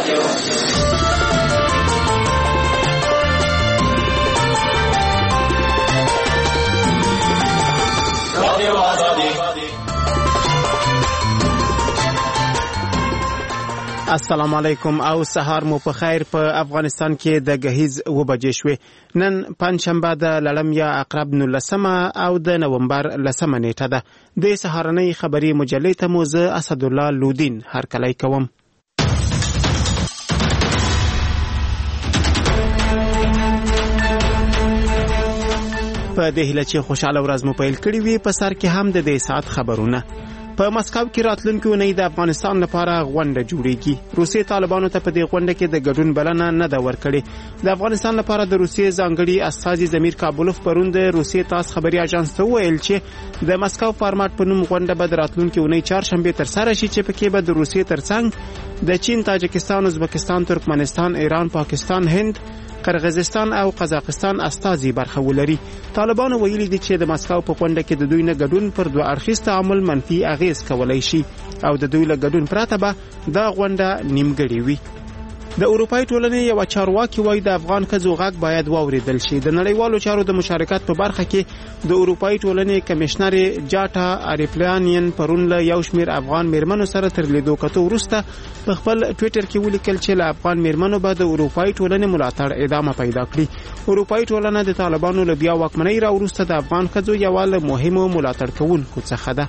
السلام علیکم او سهار مو په خیر. په افغانستان کې د غهیز و بجې شوې. نن پنځشنبه د لړم یا عقرب 19 او د نومبر 10 نیټه ده. د سهارنۍ خبري مجلې ته مو زه اسد الله لودین هرکلی کوم. په دې هیله چې خوشاله ورځ مو پیل کړی وي. په سر کې هم د دې ساعت خبرونه. په مسکو کې راتلونکي اونۍ د افغانستان لپاره غونډه جوړیږي. روسي طالبانو ته په دې غونډه کې د ګډون بلنه نه ده ورکړې. د افغانستان لپاره د روسي ځانګړي استازي زمیر کابولوف پرون د روسي تاس خبري اژانس ته ویل چې د مسکو فارمات په نوم غونډه به د راتلونکي اونۍ چهارشنبه تر سره شي چې پکې به د روسي ترڅنګ د چین، تاجکستان، ازبکستان، ترکمنستان، ایران، پاکستان، هند، قرغیزستان او قزاقستان استازي برخه ولري. طالبانو ویلي دي چې د مسکو په غونډه کې د دوی نه ګډون پر دوه اړخیز تعامل منفي اغیز کولای شي او د دوی له ګډون پرته به دا غونډه نیمګړې وي. د اروپای ټولنې یو چارواکي وایي د افغان ښځو غږ باید واوریدل شي. د نړیوالو چارو د مشارکت په برخه کې د اروپای ټولنې کمشنر جاټا اریپلانین پرون له یو شمیر افغان میرمنو سره تر لیدو کتو وروسته په خپل ټوئیټر کې ولیکل چې له افغان میرمنو به د اروپای ټولنې ملاتړ ادامه پیدا کړي. اروپای ټولنه د طالبانو له بیا واکمنۍ را وروسته د افغان ښځو یو له مهمو ملاتړ کوونکو څخه ده.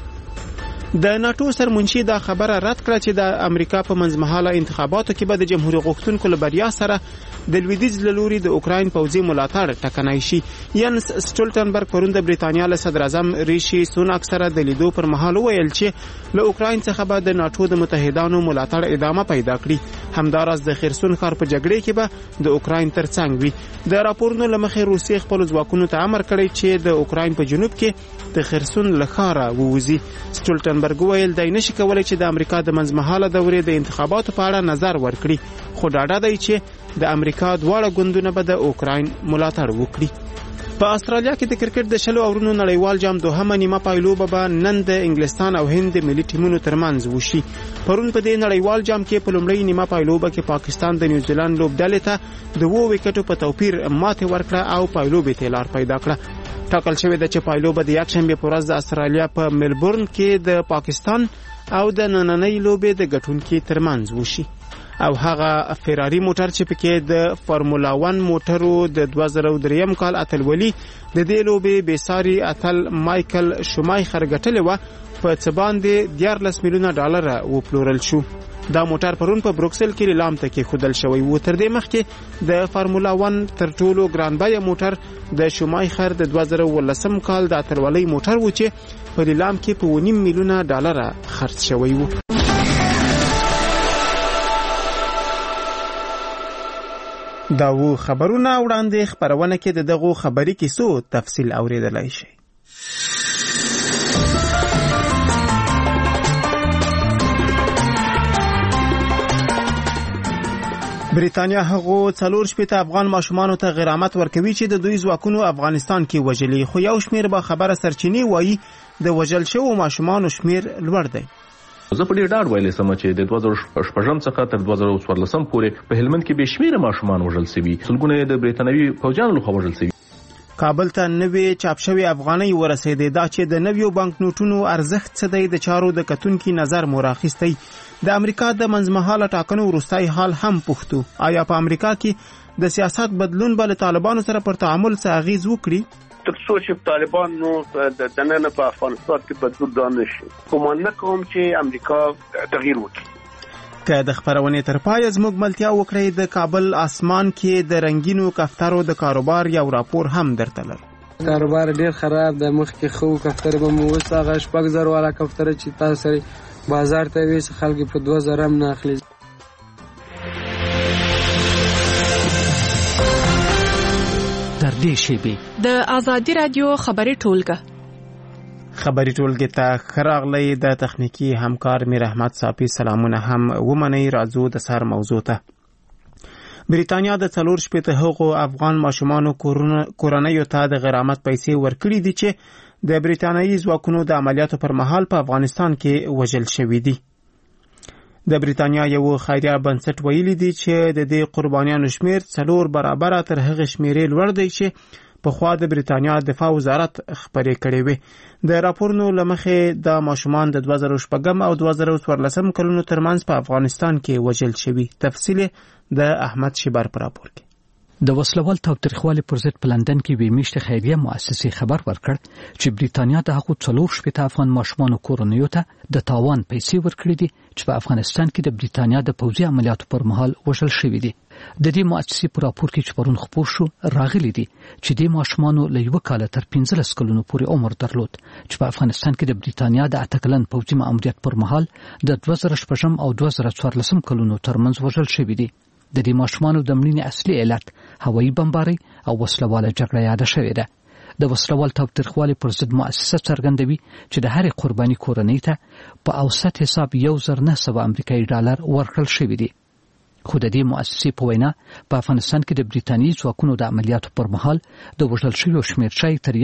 د ناتو سرمنشي دا خبره رد کړه چې د امریکا په منځمهاله انتخاباتو کې به د جمهوریت غوښتونکو له بریا سره د لویدیځ له لوري د اوکراین پوځي ملاتړ ټکنی شي. ینس سټولټنبرګ پرون د برېټانیا له صدر اعظم ریشي سوناک سره د لیدو پر مهال ویل چې له اوکراین څخه به د ناتو د متحدانو ملاتړ ادامه پیدا کړي. همداراز د خرسون ښار په جګړې کې به د اوکراین ترڅنګ وي. د راپورونو له مخې روسیې خپل ځواکونو ته امر کړی چې د اوکراین په جنوب کې د خرسون له ښاره ووځي. سټولټنبرګ ویل دی نشي کولای چې د امریکا د منځمهاله دورې د انتخاباتو په اړه نظر ورکړي، خو ډاډه دی چې د امریکا دواړه ګوندونه به د اوکراین ملاتړ وکړي. په استرالیا کې د کرکټ د 10 اورونو نړیوال جام دوهمه نیمه پایلوبه به نن د انګلستان او هند ملي ټیمونو ترمنځ وشي. پرون په دې نړیوال جام کې په لومړۍ نیمه پایلوبه کې پاکستان د نیوزیلند لوبډلې ته د 2 وکټو په توپیر ماته ورکړه او پایلوبې ته لار پیدا کړه. ټاکل شوی د چې پایلوبه د یکشنبه په ورځ د استرالیا په ملبورن کې د پاکستان او د نننۍ لوبې د ګټونکو ترمنځ وشي. او هغه فراری موټر چې پکې د فارمولا 1 موټرو د 2003 کال اتلولي د دې لوبې بیساری اتل مایکل شومایخر ګټلې و په څه باندې $14 میلیونه وپلورل شو. دا موټر پرون په بروکسل کې لیلام ته کې خودل شوی و. تر دې مخکې د فارمولا 1 تر ټولو ګران بیه موټر د شومایخر د 2013 کال د اتلولۍ موټر و چې په لیلام کې په $1.5 میلیونه خرڅ شوی و. دا و خبرونه وړاندې خبرونه کې دغه خبري کیسو تفصیل اوریدلای شي. بریتانیا هغه 4 افغان ماشومان ته غرامت ورکوي چې د دوی ځواکونو افغانستان کې وژلي، خو یو شمیر به خبره سرچینی وایي د وژل شوو ماشومان شمیر لوړ دی. زه په ډېر ډاډ ویلې سم چې د 2014 څخه تر 2014 پورې په هلمند کې به شمیر ماشومان وژل شوي، سلګونه د بریتانوي فوجانو لخوا وژل شوي. کابل ته نوې چاپ شوی افغانۍ ورسېدې. دا چې د نویو بانک نوټونو ارزښت څه دی د چارو د کتونکو نظر مراخستی. د امریکا د منځمهاله ټاکنو وروستۍ حال هم پوښتو آیا په امریکا کې د سیاست بدلون به له طالبانو سره پر تعامل څه اغیز وکړي؟ تر څو چې طالبان نو د دننه په افغانستان کې بدلون دانه شي، کوم نه کوم چې امریکا تغییر وکړي. که د خبرونې تر پای زموږ ملتیا وکړي د کابل اسمان کې د رنگینو کفترو د کاروبار یو راپور هم درته لرو. کاروبار ډیر خراب د مخ کې خو کفتر به مو وساغه 6000 والا کفتر چې تاسو بازار ته وېس خلک په 2000 هم نه اخلي. در دې شیبې د آزادي رادیو خبري ټولګه ته خراغلی د تخنیکی همکار میر احمد صافی سلامونه هم ومني. راځو د سر موضوع ته. بریتانیا د 4 هغو افغان ماشومانو کورنۍ ته د غرامت پیسې ورکړي دي چې د بریتانیایی ځواکونو د عملیاتو پر مهال په افغانستان کې وژل شوي دي. د بریتانیا یو خیریه بنسټ ویلي دی چې د دې قربانیانو شمیر 4 برابره تر هغه شمیرې لوړ دی چې په خوا د بریتانیا دفاع وزارت خبرې کړې وې. د راپورونو لمخې د ماشومان د 2014 او 2014 کلونو ترمنځ په افغانستان کې وژل شوي. تفصیل د احمد شیبر پر راپور کې. د وسلوال تاوتریخوالي پر ضد په لندن کې وی میشته خیریه مؤسسې خبر ورکړ چې بریتانیا د هغو 4 افغان ماشومان کورنیو ته د تاوان پیسې ورکړې دي چې په افغانستان کې د بریتانیا د پوځي عملیاتو پر مهال وژل شوي دي. د دې مؤسسې په راپور کې چې پرون خپور شو راغلي دي چې د ماشومانو له 1 کال تر 15 کلونو پورې عمر درلود چې په افغانستان کې د بریتانیا د 8 کلن پوځي مأموریت پر مهال د 2014 او 2014 کلونو ترمنځ وژل شوي دي. د دې ماشومانو د مړینې اصلي علت هوایي بمباري او وسلواله جګړه یاد شوې ده. د وسلوال تاوتریخوالي پر ضد مؤسسه څرګندوي چې د هرې قرباني کورنۍ ته په اوسط حساب 1900 امریکایي ډالر ورکړل شوي دي. خو د دې مؤسسې په وینا په افغانستان کې د بریتانیي ځواکونو د عملیاتو پر مهال د وژل شویو شمېر شاید تر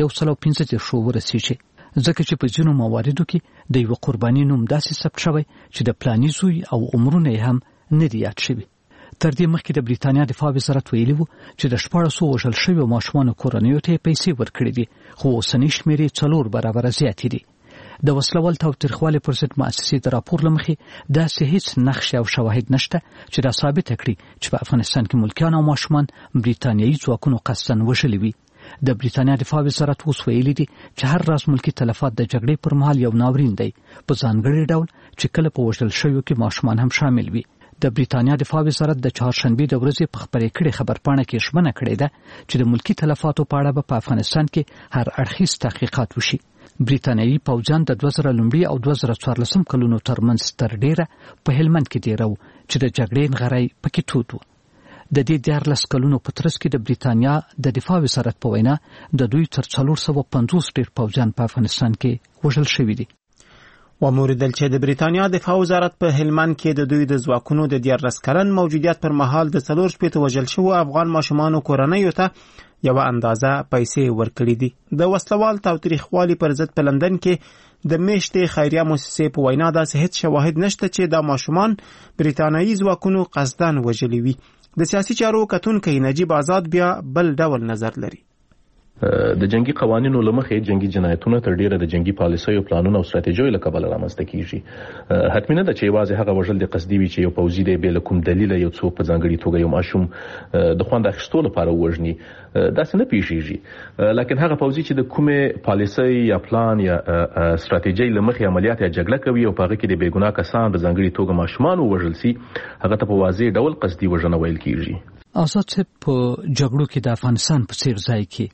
115 ورسیږي، ځکه چې په ځینو مواردو کې د یو قرباني نوم داسې ثبت شوی چې د پلاني زوی او عمرونه یې هم نه دي یاد شوي. تر دې مخکې د بریتانیا دفاع وزارت ویلي وو چې د 1400 وژل شویو ماشومانو کورنیو ته پیسې ورکړې دي، خو اوسنۍ شمېرې 4 برابره زیاتې دي. د وسلوال تاوتریخوالي پر ضد مؤسسې د راپور له مخې داسې هیڅ نقش او شواهد نشته چې دا ثابته کړي چې په افغانستان کې ملکیان او ماشومان بریتانیایي ځواکونو قصداً وژلي وي. د بریتانیا دفاع وزارت اوس ویلي دي چې هر راز ملکی تلفات د جګړې پر مهال یو ناورین دی، په ځانګړي ډول چې کله په وژل شویو کې ماشومان هم شامل وي. د بریتانیا دفاع وزارت د چهارشنبه د ورځې په خبرې کړې خبرپاڼه کې ژمنه کړې ده چې د ملکی تلفاتو په اړه په افغانستان کې هر اړخیز تحقیقات وشي. بریتانیایي پوځیان د 2000 او 2014 کلونو ترمنځ تر ډیره په هلمند کې دیرو چې د جګړې نغړی پکې تود و. د دې 14 کلونو په ترڅ کې د بریتانیا د دفاع وزارت په وینا د دوی تر 450 ډیر پوځیان په افغانستان کې وژل شوي دي. وموردل چې د بریتانیا دفاع وزارت په هلمند کې د دوی د ځواکونو د 14 کلن موجودیت پر مهال د 4 وژل شوو افغان ماشومانو کورنیو ته یو اندازه پیسې ورکړي دي. د وسلوال تاوتریخوالي پر ضد په لندن کې د میشتې خیریه مؤسسې په وینا داسې هیڅ شواهد نشته چې دا ماشومان بریتانیایي ځواکونو قصداً وژلي وي. د سیاسي چارو کتونکی نجیب آزاد بیا بل ډول نظر لري. د جنگي قوانینو لمخې جنگي جنایتونه تر ډیره د جنگي پالیسیو پلانونو او ستراتیژیو له کبله رامنځته کیږي. حتمي نه ده چې یوازې هغه وژل د قصدي وي چې یو پوځي دی بې له کوم دلیله یو څوک په ځانګړي توګه یو ماشوم د خوند اخیستو لپاره وژني، داسې نه پیښیږي. لکن هغه پوځي چې د کومې پالیسۍ یا پلان یا ستراتیژۍ لمخې عملیات یا جګړه کوي او په هغه کې د بې ګناه کسان په ځانګړي توګه ماشومان وژل سي، هغه ته په واضح ډول قصدي وژنه ویل کیږي. آزاد صاحب په جګړو کې د افغانستان په څیر ځای کې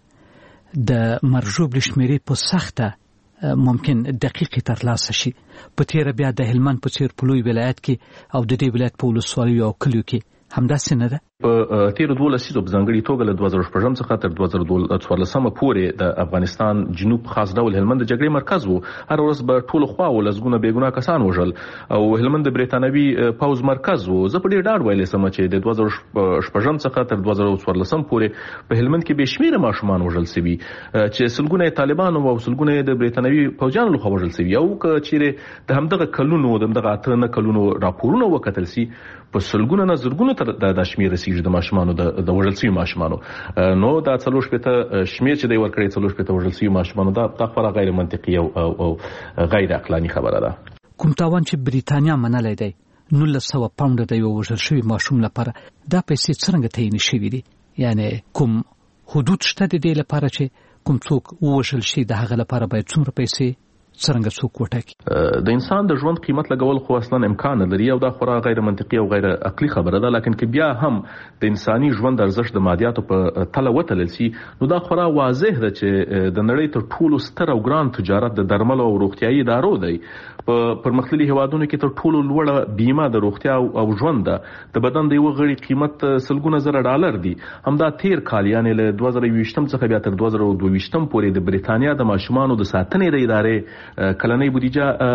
د مرجوب شمیرې په سخته ممکن دقیقی ترلاسه شي. په تیر بیا د هلمند په څیر په لوی ولایت کې او د دې ولایت په ولسوالیو او کلیو کې همداسې نه ده. په تیر 12 لسیزو په ځانګړي توګه له 2014 څخه تر 2014 پورې د افغانستان جنوب خاص ډول هلمند د جګړې مرکز وو. هر ورځ به ټول خواو لزګونه بېګناه کسان وژل او هلمند د بریتانوي پوز مرکز وو. زه په ډېر ډاډ ویلی سم چې د 2014 څخه تر 2014 پورې په هلمند کې بې شمېره ماشومان وژل سوي چې سلګونه طالبان او سلګونه د بریتانوي پوځیانو لخوا وژل سوي. او که چیرې د همدغه کلونو د همدغه 8 کلونو راپورونه وکتل سي په سلګونه نه زرګونه تر د شمېر رسیږي د ماشومانو د وژل سوي ماشومانو. نو دا 4 شمېر چې دی ورکړی 4 وژل سوي ماشومانو دا خورا غیر منطقي او غیر عقلاني خبره ده. کوم تاوان چې بریتانیا منلی دی 1900 پاونډه د یو وژل شوي ماشوم لپاره دا پیسې څرنګه تعین شوي دي؟ یعنی کوم حدود شته د دې لپاره چې کوم څوک ووژل شي د هغه لپاره باید څومره پیسې څرنګه څوک وټاکي؟ د انسان د ژوند قیمت لګول خو اصلا امکان نه لري او دا خورا غیر منطقي او غیر عقلي خبره ده. لکن که بیا هم د انساني ژوند ارزښت د مادیاتو په تله وتلل سي نو دا خورا واضح ده چې د نړۍ تر ټولو ستر او ګران تجارت د درملو او روغتیايي ادارو دی. په پرمختللي هیوادونو کې تر ټولو لوړه بیمه د روغتیا او ژوند ده. د بدن د یو غړي قیمت سلګونه زره ډالر دی. همدا تیر کال یعنی له 2020 څخه بیا تر 2022 پورې د بریتانیا د ماشومانو د ساتنې د ادارې کلنۍ بودیجه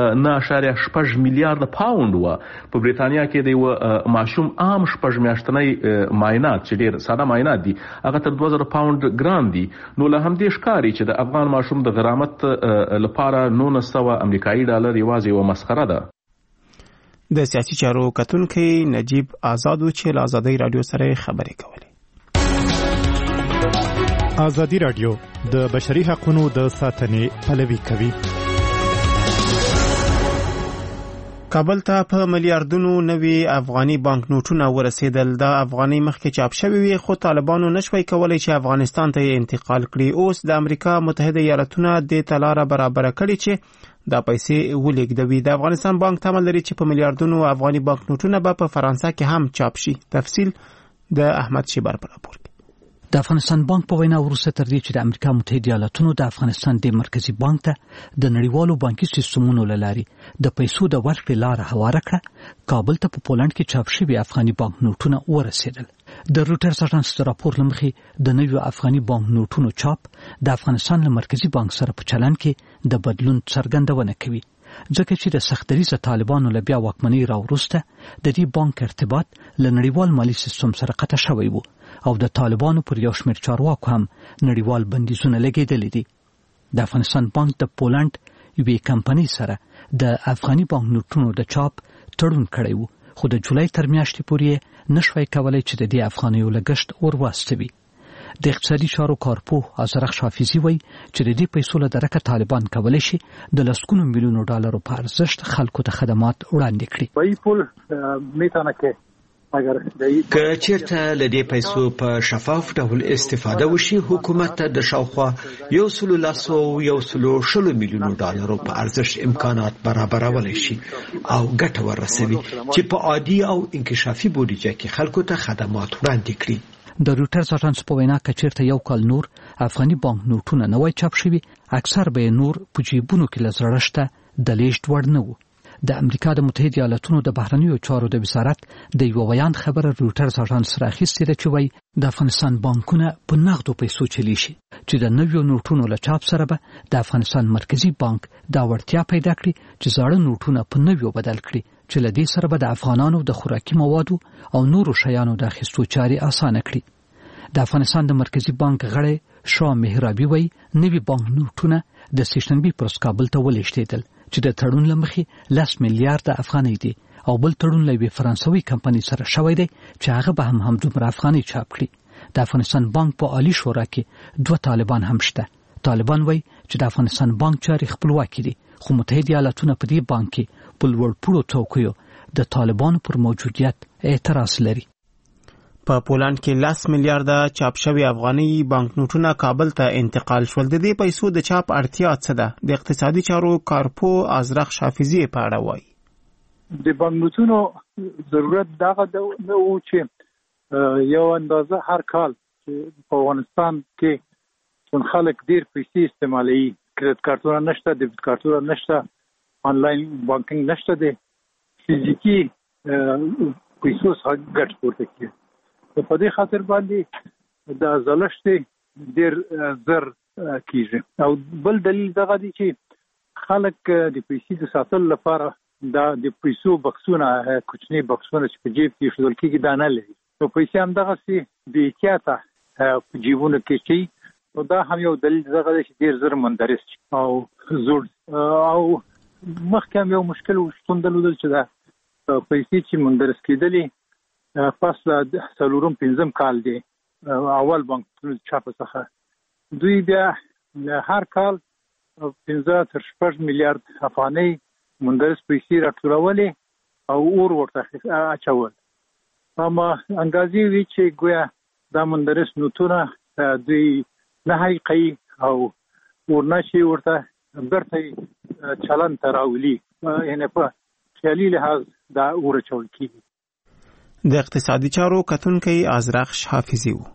9.6 میلیارډ پاوند و. په بریتانیا کې د یو ماشوم عام 6 میاشتنۍ معاینات چې ډیر ساده معاینات دي هغه تر 2000 پاوند ګران دي. نو له همدې ښکاري چې د افغان ماشوم د غرامت لپاره 900 امریکایي ډالر یوازې یو مسخره ده. د سیاسي چارو کتونکي نجیب آزاد چې له آزادۍ رادیو سره خبرې کولې. آزادي رادیو د بشري حقوقو د ساتنې پلوي کوي. کابل ته په ملیاردونو نوي افغاني بانک نوټونه ورسېدل. دا افغاني مخکې چاپ شوی وي خو طالبانو نشوي کولای چې افغانستان ته انتقال کړي. اوس د امریکا متحده ایالاتونه د تلاره برابر کړي چې دا پیسې ولېږدوي. د افغانستان بانک تمه لري چې په ملیاردونو افغاني بانک نوټونه به په فرانسه کې هم چاپ شي. تفصیل د احمد شیبر پر راپور. د افغانستان بانک په وینا وروسته تر دې چې د امریکا متحده ایالاتونو د افغانستان د مرکزی بانک ته د نړیوالو بانکي سیستمونو لاري د پیسو د ورکړې لاره هواره کړه، کابل ته په پولند کې چاپ شوی افغاني بانک نوټونه ورسېدل. د روټرز اژانس د راپور لمخې د نویو افغاني بانک نوټونو چاپ د افغانستان له مرکزی بانک سره په چلن کې د بدلون څرګندونه کوي، ځکه چې د سختریزه طالبانو له بیا واکمنۍ راوروسته د دې بانک ارتباط له نړیوال مالی سیستم سره قطع شوی وو او د طالبانو پر یو شمېر چارواکو هم نړیوال بندیزونه لګېدلي دي. د افغانستان بانک د پولند یوې کمپنۍ سره د افغاني بانک نوټونو د چاپ تړون کړی وو، خو د جولای تر میاشتې پورې نشوي کولای چې د دې افغانیو لګښت ورواستوي. د اقتصادي چارو کارپوه ازرخ حافظي وایي چې د دې پیسو له درکه طالبان کولای شي د لسګونو میلیونو ډالرو په ارزښت خلکو ته خدمات وړاندې کړي. که چیرته له دې پیسو په شفاف ډول استفاده وشي، حکومت ته د شاوخوا 1.1 میلیونو ډالرو په ارزښت امکانات برابرولای شي او ګټه ورسوي چې په عادي او انکشافي بودیجه کې خلکو ته خدمات وړاندې کړي. د روټرز اژانس په وینا که چیرته یو کال نور افغاني بانک نوټونه نه وای چاپ شوي، اکثر به نور په جیبونو کې لزړشته د لیږد وړ نه وو. د امریکا د متحده ایالاتونو د بهرنیو چارو د وزارت د یو بیان خبره روټرز اژانس راخیستې ده چې وایي د افغانستان بانکونه په نغدو پیسو چلی شي چې د نویو نوټونو له چاپ سره به د افغانستان مرکزی بانک دا وړتیا پیدا کړي چې زاړه نوټونه په نویو بدل کړي چې له دې سره به د افغانانو د خوراکي موادو او نورو شیانو د اخیستو چارې اسانه کړي. د افغانستان د مرکزی بانک غړی شاه مهرابي وایي نوي بانک نوټونه د سېشنبې پر کابل ته ولېږدېدل چې د تړون لمخې 10 میلیارډ افغانۍ دي او بل تړون له فرانسوي کمپنۍ سره شوی دی چې هغه به هم دومره افغانۍ چاپ کړي. د افغانستان بانک په عالی شورا کې 2 طالبان هم شته. طالبان وایي چې د افغانستان بانک چارې خپلواکي دي، خو متحده ایالاتونه په دې بانک کې په لوړ پوړو څوکیو د طالبانو پر موجودیت اعتراض لري. په پولند کې 10 میلیارډ چاپ شوی افغاني بانک نوټونه کابل ته انتقال شول. د دې پیسو د چاپ اړتیا څه ده؟ د اقتصادي چارو کارپوه ازرخ حافظي په اړه وایي. د بانک نوټونو ضرورت دغه نه و چې یو اندازه هر کال په افغانستان کې څون خلک ډیر پیسې استعمالوي، کریډټ کارتونه نشته، ډیبټ کارتونه نشته، آنلاین بانکینګ نشته، د فزیکی پیسو څخه ګټه پورته کوي. په دې خاطر باندې د زلشت ډیر زر کیږي. او بل دلیل دغه دی چې خلک د پیسې د ساتلو لپاره د پیسو بکسونه کوچنی بکسونه چې په جیب کې شول کېږي دا نه لري. نو پیسې هم دغه سي د احتیاطه په جیبونو کې شي. نو دا هم یو دلیل دغه دی چې ډیر زر مندرس او زوړ او مخکې هم یو مشکل شتون درلود چې دا پیسې چې مندرس کېدلې پس له 4-5 کال دی اول بانک چاپ څخه دوی بیا هر کال 15-16 میلیارډ افغانۍ مندرس پیسې راټولولې او ورته اچول. اما انګازي وی چې ګویا دا مندرس نوټونه دوی نه حقيقي او ورنشي ورته برته چلن تراولي، یعنی په خیالي لحاظ دا ورچول کیږي. د اقتصادي چارو کتونکي ازرخ حافظي وو.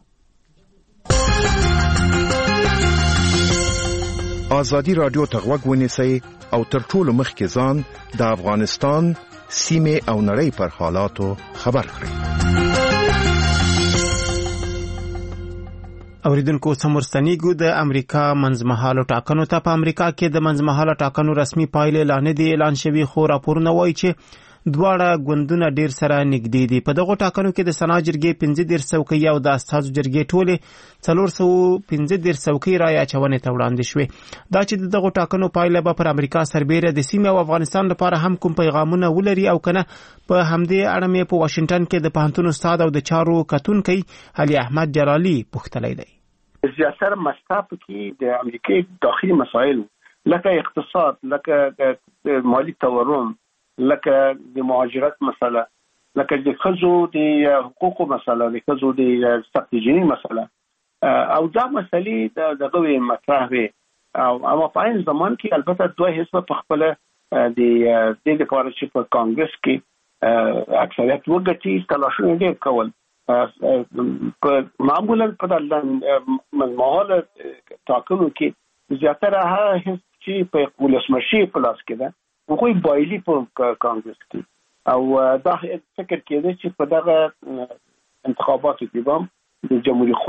آزادي رادیو ته غوږ ونیسئ او تر ټولو مخکې ځان د افغانستان سیمه او نړۍ پر حالاتو خبر کړئ. اوریدونکو سمورستنیګو د امریکا منځمهاله ټاکنو ته په امریکا کې د منځمهاله ټاکنو رسمي پایلې اعلان دي اعلان شوی، خو راپورونه وایي چې دواړه ګوندونه ډیر سره نږدې دي. په دغه ټاکنو کې د سنا جرګې 15 څوکۍ او د استازو جرګې ټولې 415 څوکۍ رایې اچونې ته وړاندې شوې. دا چې دغه ټاکنو پایله به پر امریکا سربېره د سیمې او افغانستان لپاره هم کوم پیغامونه ولري او کنه په همدې اړه مې په واشنگټن کې د پوهنتون استاد او د چارو کتونکي علي احمد جلالي پوښتلی دی. زیاتره مساف کې د امریکای داخلي مسایل لکه اقتصاد، لکه مالی تورم، لکه د مهاجرت مسله، لکه د ښځو د حقوقو مسله، د ښځو د سخت جنین مسله او دا مسلې دغه مطرح وي. او اما په این زمان کې البته دوه حزب په خپل د دې لپاره چې په کانګرس کې اکثریت وګټي تلاشونه ډېر کول. معمولا په دغه ماحول ټاکنو کې زیاتره هغه حزب چې په ولسمشي په لاس کې ده هغوی بایلي په کانګرس کې او دا فکر کېده چې په دغه انتخاباتو کې به د جمهوریت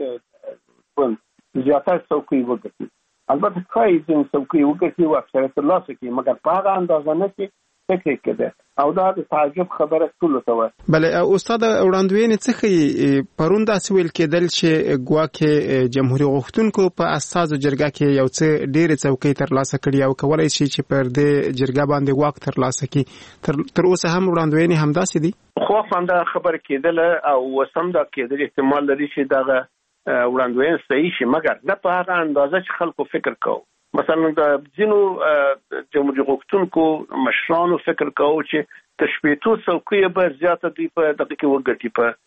خوا زیاتره څوکۍ وګټي. البته خواهی ځین څوکۍ وګټي او اکثریت ترلاسه کړي، مګر په هغه اندازه نه چې فکر کېده او دا د تعجب خبره ټولو ته وه. بله استاد وړاندوینې څه ښیي؟ پرون داسې ویل کېدل چې ګواکې جمهوري غوښتونکو په استازو جرګه کې یو څه ډېرې څوکۍ ترلاسه کړي او کولی شي چې پر دې جرګه باندې واک ترلاسه کړي. تر اوسه هم وړاندوینې همداسې دي؟ خو همدا خبره کېدله او اوس هم دا کېدل احتمال لري چې دغه وړاندوینه صحیح شي، مګر نه په هغه اندازه چې خلکو فکر کوو. مثلا د ځینو جمهوري غوښتونکو مشرانو فکر کوو چې د شپېتو څوکۍ به زیاته دوی په دغه کې وګټي،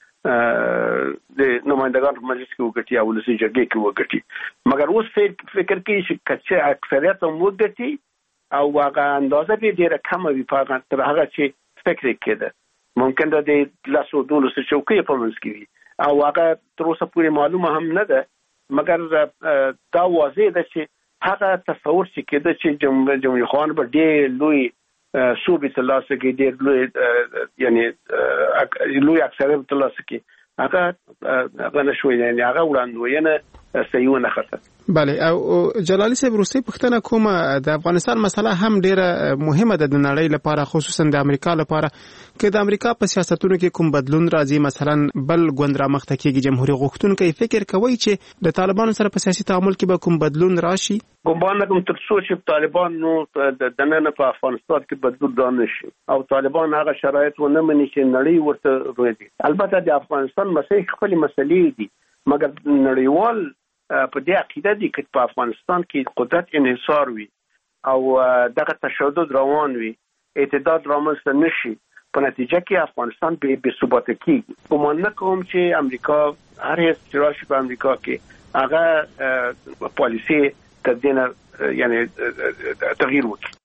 په د نمایندګانو په مجلس کې وګټي او ولسي جرګې کې وګټي. مګر اوس فکر کوي چې که اکثریت هم وګټي او هغه اندازه به ډېره کمه وي په هغه تر هغه چې فکر یې کېده. ممکن د 10-12 څوکۍ په منځ کې وي او هغه تر اوسه پورې معلومه هم نه ده، مګر دا واضح ده چې هغه تصور چې کېده چې جمهوریت خوان به ډېر لوی صوبې ترلاسه کړي، ډېر لوی یعنی لوی اکثریت ترلاسه کړي، هغه نه شوی. یعنی هغه وړاندوینه صحیح ونه ښکته. بله او جلالي صاحب وروستۍ پوښتنه کومه، د افغانستان مسله هم ډېره مهمه ده د نړۍ لپاره، خصوصا د امریکا لپاره. که د امریکا په سیاستونو کې کوم بدلون راځي، مثلا بل ګوند رامخته کېږي جمهوري غوښتونکی، فکر کوي چې د طالبانو سره په سیاسي تعامل کې به کوم بدلون راشي؟ ګمان نه کوم تر څو چې طالبان نو د دننه په افغانستان کې بدلون را نشي او طالبان هغه شرایط ونه مني چې نړۍ ورته روزي. البته د افغانستان مسایل خپل مسلې دي، مګر نړیوال په دې عقیده دي چې په افغانستان کې قدرت انحصار وي او دغه تشدد روان وي، اعتدال رامنځته نشي، په نتیجه کې افغانستان به ثبات کیږي. ګمان نه کوم چې امریکا هر هیڅ چې راشي په امریکا کې هغه پالیسي تبدیل یعنی تغییر وکړي.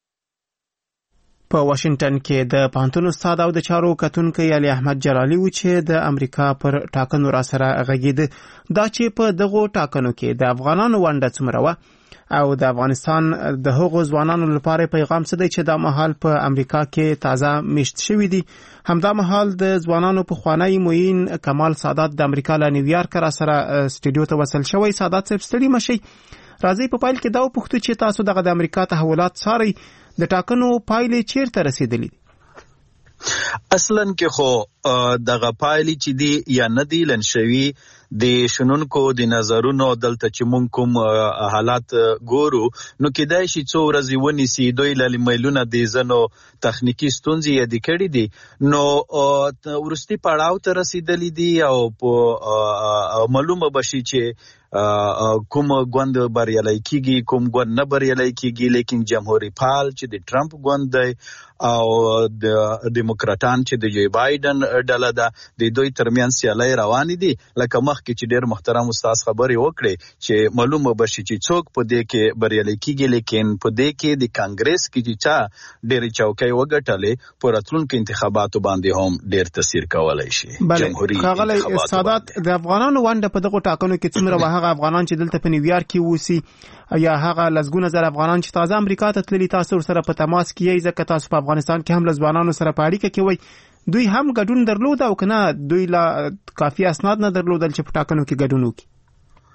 په واشنگټن کې د پوهنتون استاد او د چارو کتونکي علي احمد جلالي و چې د امریکا پر ټاکنو را سره غږیده. دا چې په دغه ټاکنو کې د افغانانو ونډه څومره وه او د افغانستان د هغو ځوانانو لپاره پیغام څه دی چې دا مهال په امریکا کې تازه میشت شوي دي. همدا مهال د ځوانانو په خوانی موین کمال سادات د امریکا له نیویارک را سره سټوډیو ته وصل شوی. سادات صاحب ستړي مشي، راځي په پایل کې دا وپوښتو چې تاسو دغه د امریکا تحولات څارئ، د ټاکنو پایلې چیرته رسیدلې دي؟ اصلا کې خو دغه پایلې چې دی یا نه دی لنشوي د شنونکو د نظرونو دلته چې مونږ کوم حالات ګورو نو کېدای شي څو ورځې ونیسي، دوی له میلونه د ځنو تخنیکی ستونزې یادې کړي دي نو وروستي پړاو ته رسیدلې دي او په معلومه بشي چې کوم ګوند بریالی کیږي کوم ګوند نه بریالی کیږي. لیکن جمهوریت فعال چې د ټرمپ ګوند دی او د دیموکراتان چې د جو بایدن ډله ده د دوی ترمنځ سیالي روان دي. لکه مخکې چې ډېر محترم استاد خبرې وکړي چې معلومه بشي چې څوک په دې کې بریالی کیږي، لیکن په دې کې د کانګرس کې چې چا ډېر چوکۍ وګټلې په راتلونکو انتخاباتو باندې هم ډېر تاثیر کولای شي. جمهوریت خاغلی سادات د افغانانو ونډه په دغه ټاکنو کې څومره؟ هغه افغانان چې دلته په نیویارک کې اوسي یا هغه لسګونه زره افغانان چې تازه امریکا ته تللي، تاسو سره په تماس کې یې ځکه تاسو په افغانستان کې هم له ځوانانو سره په اړیکه کې وای، دوی هم ګډون درلود او کنه دوی لا کافي اسناد نه درلودل چې په ټاکنو کې ګډون وکړي؟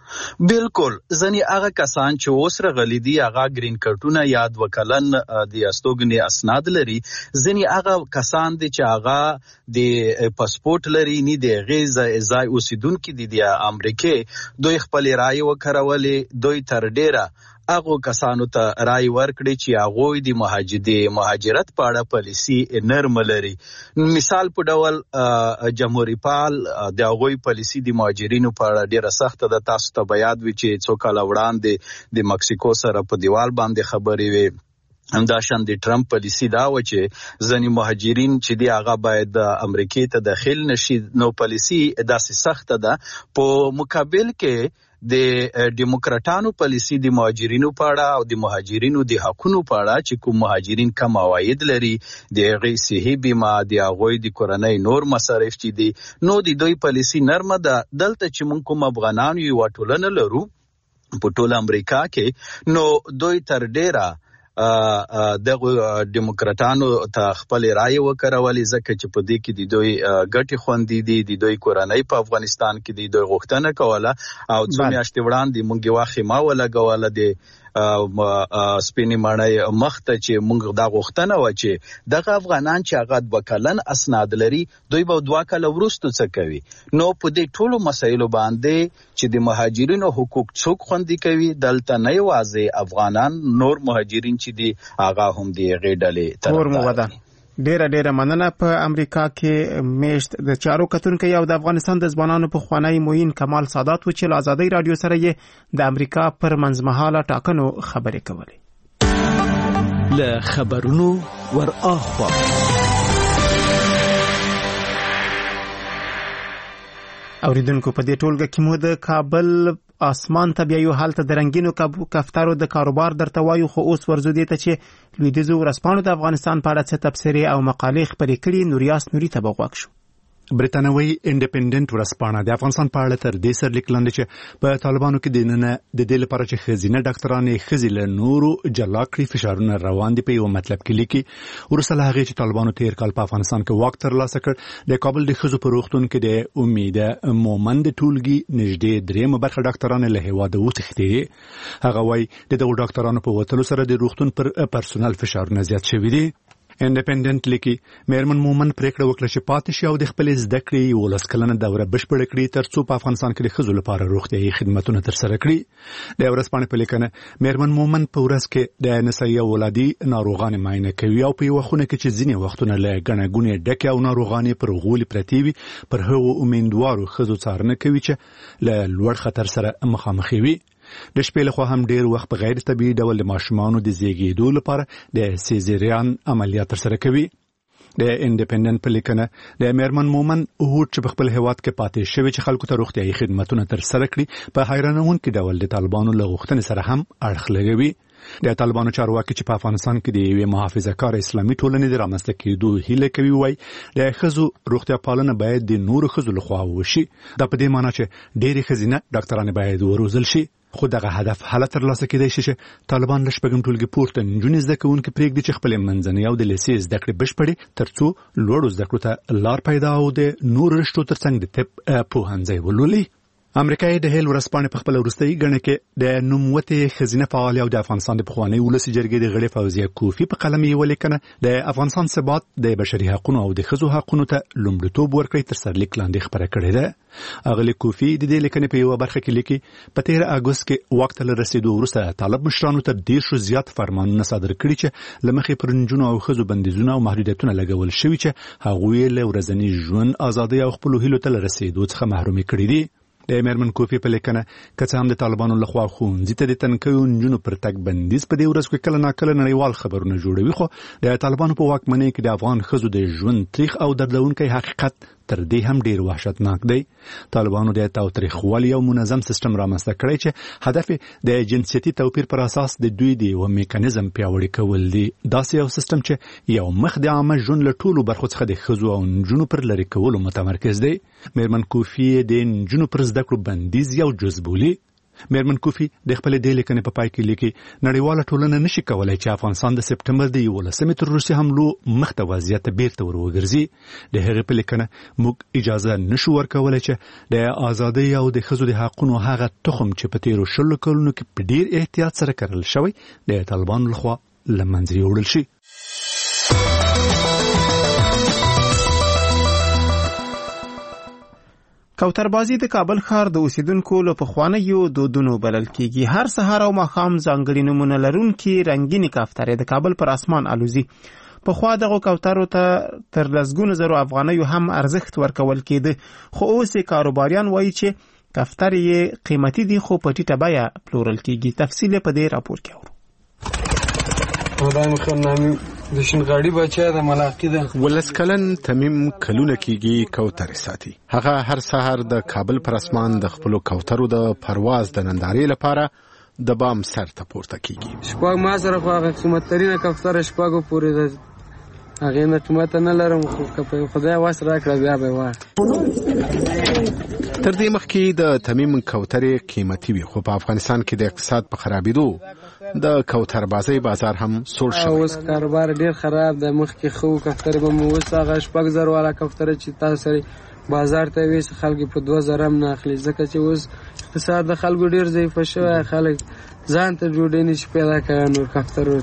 بالکل ځنی هغه کسان چې اوس راغلي دي هغه گرین کارتونه یا وکلن د استوګنې اسناد لري ځنی هغه کسان دي چې هغه د پاسپورت لري نه دی غیزه ځای اوسیدونکو دي د امریکا دوی خپل رائے وکړولې دوی تر ډیره هغه کسانو ته رائے ورکړي چې هغه د مهاجرت په اړه پالیسی نرم لري مثال په ډول جمهوریت پال د هغه پالیسی د مهاجرینو په اړه ډیره سخت ده تاسو ته بیان وی چې څو کال وړاندې د مکسیکو سره په دیوال باندې خبرې وي همداشان د ټرمپ پالیسی دا و چې ځنی مهاجرین چې دی هغه باید امریکا ته داخل نشي نو پالیسی داسې سخت ده په مقابل کې د ډیموکراټانو پالیسی د مهاجرینو په اړه او د مهاجرینو د حقوقو په اړه چې کوم مهاجرین کم عواید لري د غي صحي بیمه د غوي د کورنۍ نور مصارف چې دي نو د دوی پالیسی نرمه ده دلته چې موږ کوم افغانان یو ټولنه لرو په ټول امریکا کې نو دوی تر ډیره د ډیموکراټانو ته خپل رائے وکړولې ځکه چې په دې کې د دوی ګټي خوندې دي د دوی کورنۍ په افغانستان کې د دوی غوښتنه کوله او څو میاشتې وړاندې مونږ واخې ما ولګوله د سپینې مړی مخته چې مونږ دا غوښتنه و چې دغه افغانان چې هغه وکلن اسناد لري دوی به 2 کال وروسته څه کوي نو په دې ټولو مسایلو باندې چې د مهاجرینو حقوق څوک خوندي کوي دلته نه یوازې افغانان نور مهاجرین چې دي هغه هم دی غېډلې طرفدار ډیره مننه په امریکا کې میشت د چارو کتونکو یو د افغانستان د ځوانانو په خوانی موین کمال سادات و چې له آزادۍ رادیو سره یې د امریکا پر منځمهاله ټاکنو خبرې کولې له خبرونو ور اخوا اوریدونکو په دې ټولګه کې مو د کابل اسمان ته بیا یو حالت د رنگینو کفتارو د کاروبار درته وایو خو اوس ورزو دي ته چې لویدیځو ورځپاڼو د افغانستان په اړه څه تبصرې او مقالې خپرې کړي نوریاس نوري ته بغوښ شو برتانوي انډیپندنت ورځپاڼه د افغانستان په اړه تر دې سر لیکلند چې په طالبانو کې د نن د دې لپاره چې خزینه ډاکټرانې خزیله نورو جلا کړی فشارونه روان دي په یو مطلب کې لیکي ورسره هغه چې طالبانو تیر کال په افغانستان کې واک ترلاسه کړ د کابل د خزو په روغتون کې د امید مومند ټولګي نږدې درېمه برخه ډاکټرانو له هواده وتښتي هغه وایي د دغو ډاکټرانو په وتلو سره د روغتون پر پرسونل فشارونه زیات شوي دي انډیپندنت لیکي مېرمن مومن پریکړه وکړه چې پاتې شي او د خپل زده کړې 11 کلنه دوره بشپړه کړي ترڅو په افغانستان کې د ښځو لپاره روغتيایي خدماتونه ترسره کړي د ورځپاڼې په لیکنه مېرمن مومن په ورځ کې د نسایي ولادي ناروغان معاینه کوي او په یو خونه کې چې ځینې وختونه له غنګونې ډکه او ناروغانې پر غولي پرتی وي پر هغو امیندوارو ښځو څارنه کوي چې له لوړ خطر سره مخامخ وي د شپې لخوا هم ډیر وخت په غیر طبيعي ډول د ماشومانو د زیږیدو لپاره د سیزریان عملیات ترسره کوي د انډیپندنت په لیکنه د مېرمن مومن هوټ چې په خپل هیواد کې پاتې شوی چې خلکو ته روغتيایي خدماتونه ترسره کړي په حیرانونکي ډول د طالبانو له غوښتنې سره هم اړخ لګوي د طالبانو چارواکي چې په افغانستان کې د یوې محافظه‌کار اسلامي ټولنې د رامنځته کېدو هیله کوي وای د ښځو روغتیا پالنه باید د نورو ښځو لخوا وشي دا په دې معنی چې ډېری ښځینه ډاکټرانې باید وروزل شي خو دغه هدف حالت ترلاسه کېدای شي چې طالبان له شپږم ټولګي پورته نجونې زده کوونکي پرېږدي چې خپل منځنۍ او د لیسې زده کړې بشپړي ترڅو لوړو زده کړو ته لار پیدا او د نورو رشتو ترڅنګ د طب پوهنځی ولولي امریکایي د هیل ورځپاڼې په خپل وروستۍ غڼه کې د نوموتې خزینه فعال او د افغانستان د پخوانی ولسی جرګې د غړي فوزیه کوفی په قلم یې ولیکنه د افغانستان ثبات د بشري حقوقو او د ښځو حقوقو ته لومړیتوب ورکړي تر سرلیک لاندې خبره کړې ده اغلی کوفی د دې لیکنې په یو برخه کې لیکي په 13 اگست کې وخت له رسیدو وروسته طالب مشرانو ته ډیر شو زیات فرمانونه صادر کړي چې لمخې پر نجونو او ښځو بندیزونه او محدودیتونه لګول شوي چې هغوی له ورځني ژوند ازادي او خپل هیلو ته رسیدو څخه محرومي کړي دي د مېرمن کوفی په لیکنه کڅ هم د طالبانو لخوا ښوونځي ته د تنکیو نجونو پر تګ بندیز په دې ورځ کې کله ناکله نړیوال خبرونه جوړوي خو د طالبانو په واکمنۍ کې د افغان ښځو د ژوند تاریخ او دردونکي حقیقت تر دې هم ډیر وحشتناک دی طالبانو د تاوتریخوالي او منظم سیستم رامنځته کړی چې هدف د جنسيتي توپیر پر اساس د دوی د یو میکانیزم پیاوړی کول دي داسې یو سیستم چې یو مخ د عامه ژوند له ټولو برخو څخه د ښځو او نجونو پر لری کولو متمرکز دی مېرمن کوفی د نجونو پر زده کړو بندیز یو جز بولی میرمن کوفی د خپل د لیکنې په پای کې لیکي نړیواله ټولنه نشي کولای چې افغانستان د سپټمبر د 11 تروریستي حملو مخته وضعیت بیرته وګرځي. د هغې په لیکنه موږ اجازه نشو ورکولای چې د ازادۍ او د ښځو د حقونو هغه تخم چې په تیرو 10 کلونو کې په ډیر احتیاط سره کرل شوی د طالبانو لخوا له منځه وړل شي. کوتربازي د کابل ښار د اوسیدونکو له پخوانیو دودونو بلل کیږي. هر سهار او ماښام ځانګړي نومونه لرونکي رنګینې کوترې د کابل پر اسمان الوزي. پخوا دغه کوترو ته تر لسګونو زرو افغانیو هم ارزښت ورکول کېده، خو اوس کاروباریان وایي چې کوترې قیمتي دي خو په ټیټه بیه پلورل کیږي. تفصیل په دې راپور کې اورو. خدای مخنامي د شنغاړي بچا د ملاقات ده ولس کلن تمیم کلونه کیږي کوترې ساتي. هغه هر سحر د کابل پر اسمان د خپل کوترو د پرواز د نندارې لپاره د بام سر ته پورته کیږي. شپږ ما سره خو هغه قیمت ترینه کوتره شپږو پورې ده، هغه نه قیمت نه لرم، خو په خدای واس راکړه بیا به واه. تر دې مخکې د تمیم کوترې قیمتي وي، خو په افغانستان کې د اقتصاد په خرابېدو د کوتر بازۍ بازار هم سوړ شوی. اوس کاروبار ډیر خراب دی. مخکې خو کوترې به مو اوس هغه 6000 والا کوتره چې تاسو سره بازار ته وېس خلک په 2000 هم نه اخلي، ځکه چې اوس اقتصاد د خلکو ډیر ضعیف شوی، خلک ځان ته جوړې نشي پیدا کوي. نو کوترو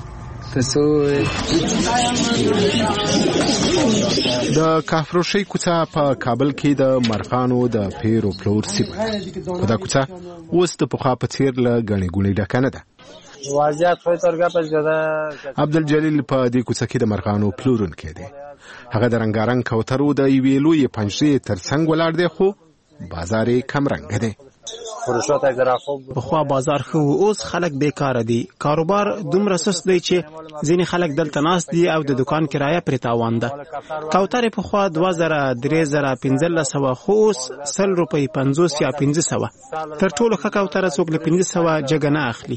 د کافروشي کوڅه په کابل کې د مرغانو د پیر او پلور سیمه. دا کوڅه اوس د پخوا په څیر له غني ګونې ډکه نه ده. واجات خو ترګه په جده عبدالجلیل په دې کوڅه کې د مرغانو پلورونکی دی. هغه د رنگارنګ کوترو د یوې لویې پنجرې ترڅنګ ولاړ دی، خو بازار یې کم رنګ دی. پخوا بازار خو اوس خلک بیکاره دي. کاروبار دومره سست دی چې ځینې خلک دلته ناست دي او د دکان کرایه پرې تاوان ده. کوترې پخوا 2000 3000 1500 خو اوس 100 روپۍ 50 یا 500. تر ټولو ښه کوتره څوک له 500 جګه نه اخلي.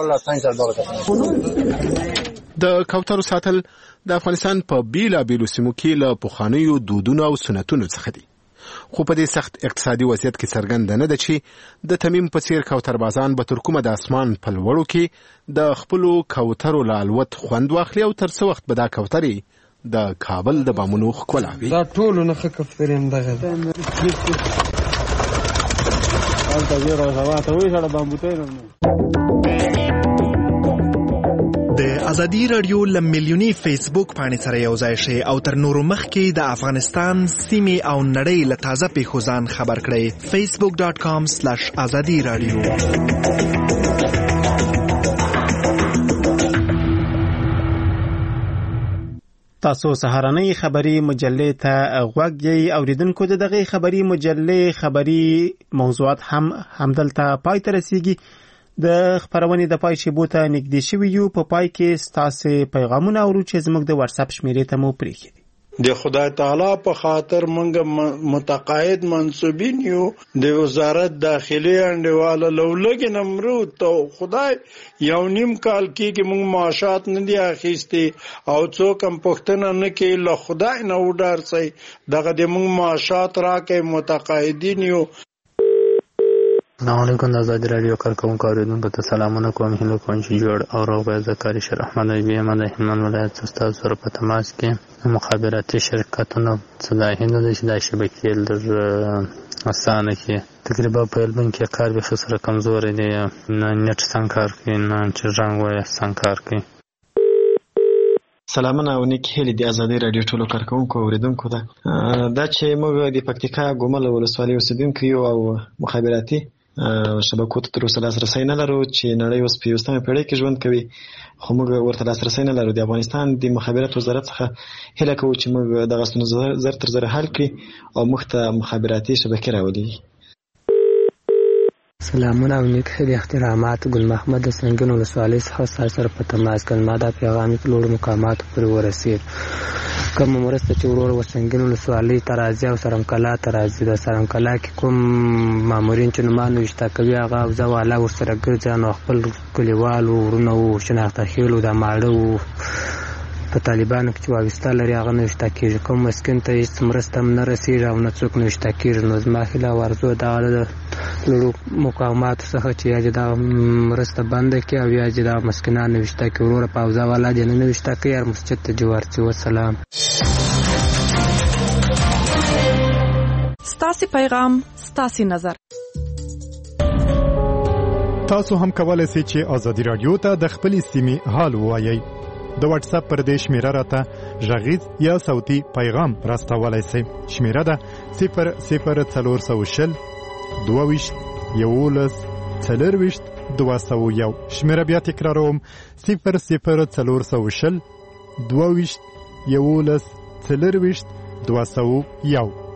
د کوترو ساتل د افغانستان په بیلابیلو سیمو کې له پخوانیو دودونو او سنتونو څخه دي، خو په دې سخت اقتصادي وضعیت کې څرګنده نه ده چې د تمیم په څیر کوتربازان به تر کومه د اسمان په لوړو کې د خپلو کوترو له الوت خوند واخلي او تر څه وخت به دا کوترې د کابل د بامونو ښکلا وي. دا ټولو نه ښه کوترې همدغه د ازادي رادیو له میلیوني فیسبوک باندې سره یو ځای شي او تر نورو مخکې د افغانستان سیمې او نړۍ له تازه پیښو ځان خبر کړئ. facebook.com/azadi radio. تاسو سهارنۍ خبری مجلې ته غوږ یې اوریدونکو. دغه خبری مجلې خبری موضوعات همدلته پای ته رسیږي. د خبرونې د پای شیبو ته نږدې شوي یو. په پای کې ستاسو پیغامونه اورو چې زموږ د واتس اپ شمیرې ته مو پریږدي. د خدای تعالی په خاطر مونږ متقاعد منصوبین یو د وزارت داخلي انډیواله لولګ نمرود ته خدای یو نیم کال کې مونږ معاشات نه دی اخیستي او څوک هم پښتنه نه کې له خدای نه وډار سي دغه د مونږ معاشات راکې متقاعدین یو. السلام علیکم. د آزادي رادیو کارکونکو اوریدونکو ته سلامونه کوم. هیله کوم چې جوړ او روغ به زکاری شر احمد ایبی د هلمند ولایت استاد سره په تماس کې مخابراتي شرکتونو صلاحیت نه چې د شبکې لر اسانه کې تقریبا په هلمند کې کار به سره کمزور دی، نه نت څنګه کار کوي نه چې رنګ وای څنګه کار کوي. سلامونه او نیک هیلې د ازادي رادیو ټولو کارکونکو اوریدونکو ته. دا چې موږ د پکتیکا ګومل ولسوالۍ اوسیدونکو یو او مخابراتي شبکو ته تر اوسه لاسرسی نه لرو چې نړۍ اوس په 21مه پیړۍ کې ژوند کوي، خو موږ ورته لاسرسی نه لرو. د افغانستان د مخابرات وزارت څخه هیله کوو چې موږ دغه ستونزه زر تر زر حل کړي او موږ ته مخابراتي شبکې راولي. سلامونه او نیک هیلې احترامات. ګل محمد د سنګین ولسوالۍ څخه سره په تماس کې ما دا پیغام په لوړ مقامات پورې ورسید. کوم مرسته چې ورور وسنګین ولسوالۍ ترازی او سرمکلا ترازی د سرمکلا کې کوم مامورین چې نومانو اشتا کوي هغه او ځواله ورسره ګرځي نو خپل کلیوالو ورونو شناخته خېلو د ماړو په طالبانو کې چې وابسته لري هغه نه ویشته کېږي، کوم مسکین ته هېڅ مرسته هم نه رسېږي او نه څوک نه ویشته کېږي. نو زما هیله او ارزو دغه د لوړو مقاماتو څخه چې یا دې دغه مرسته بنده کړي او یا دې دغه مسکینان نه ویشته کړي. وروره په اوضاع والا دې نه ویشته کړي، هر مسجد ته دې ورسي. وسلام. ستاسې پیغام ستاسې نظر. تاسو هم کولای شئ چې آزادي رادیو ته د خپلې سیمې حال ووایئ. د واتس اپ پر دې شمیره راته غږیز یا صوتي پیغام راستولی شئ. شمیره ده 00420 22 11 24 201. شمیره بیا تکراروم 00420 22 11 24 201.